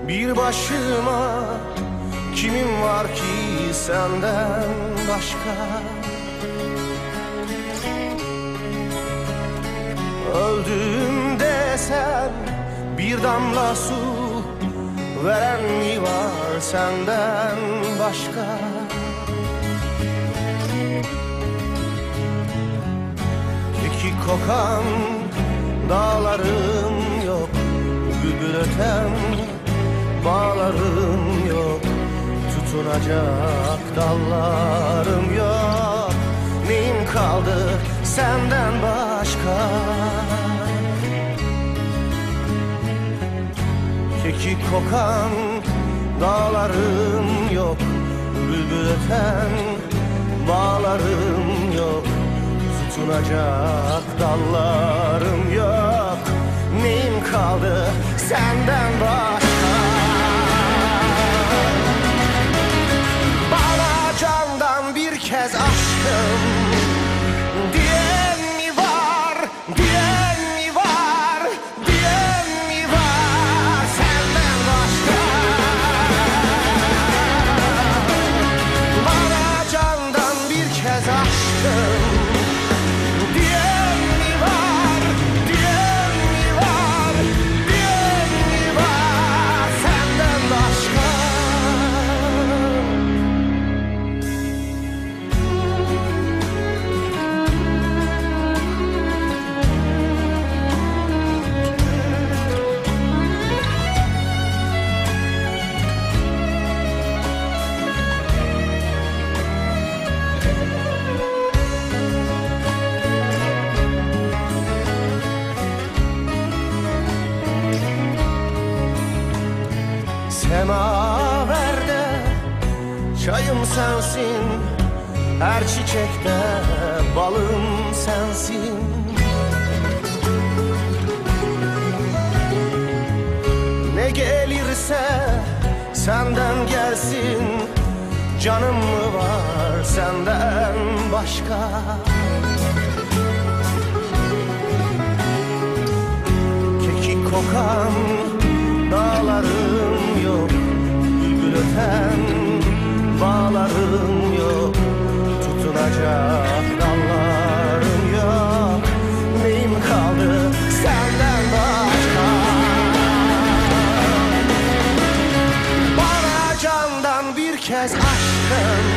Bir başıma kimim var ki senden başka? Öldüğümde sen bir damla su veren mi var senden başka? Kekik kokan dağlarım yok, bülbül öten bağlarım yok, tutunacak dallarım yok. Neyim kaldı senden başka? Kekik kokan dağlarım yok, bülbül öten bağlarım yok, tutunacak dallarım yok. Neyim kaldı senden başka? Bana candan bir kez aşkım diyen mi var, diyen mi var, diyen mi var senden başka? Bana candan bir kez aşkım diyen mi var, diyen mi var, diyen mi var senden başka? Semaverde çayım sensin, her çiçekte balım sensin. Ne gelirse senden gelsin, canım mı var senden başka? Kekik kokan dağlarım yok, bülbül öten bağlarım yok, tutunacak dallarım yok. Neyim kaldı senden başka? Bana candan bir kez aşkım